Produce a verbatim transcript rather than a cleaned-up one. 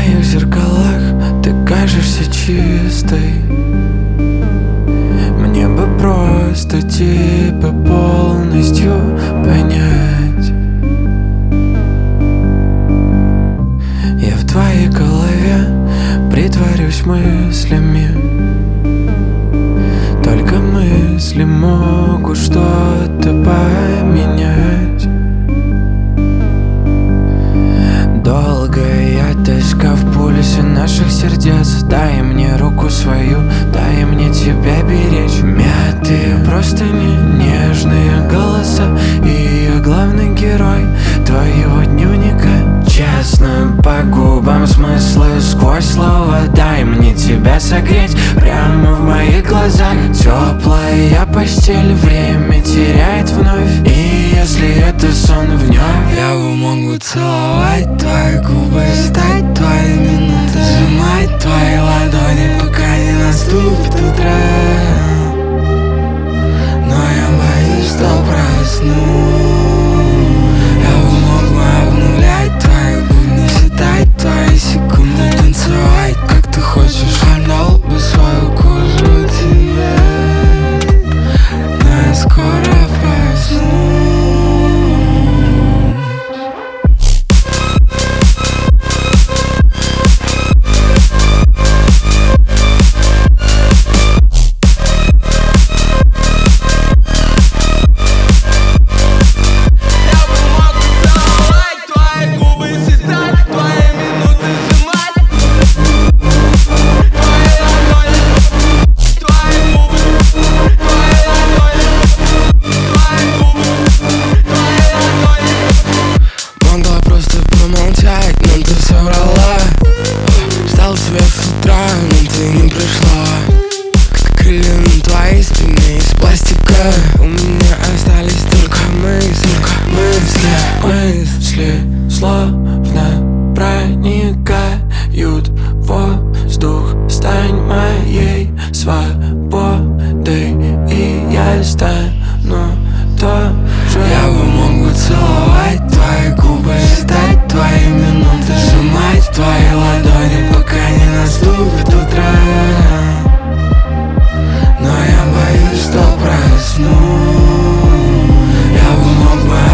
моих зеркалах ты кажешься чистой. Мне бы просто тебя полностью понять. Я в твоей голове притворюсь мыслями. Только мысли могут что-то поменять. Долгая тоска в пульсе наших сердец. Дай мне руку свою, дай мне тебя беречь. Мятые простыни, нежные голоса, и я главный герой твоего дневника. Честно по губам смыслы сквозь слова. Дай мне тебя согреть прямо в моих глазах. Теплая постель время теряет вновь, и если это сон в нем, я бы мог бы целовать твои губы, ждать твои минуты, сжимать твои ладони, пока не наступит утро. Но я боюсь, что просну. Я бы мог бы обнулять твои будни, считать твои секунды, танцевать, как ты хочешь. Отдал бы свою кожу тебе, но я скоро проснусь. Ждал тебя с утра, но ты не пришла. Как крылья на твоей спине из пластика. У меня остались только мысли, мысли, мысли словно проникают в воздух. Стань моей свободой, и я стану тоже. Я бы мог бы целовать твои губы, ждать твои минуты, сжимать твои ладони, пока не наступит утро. Но я боюсь, что просну. Я бы мог бы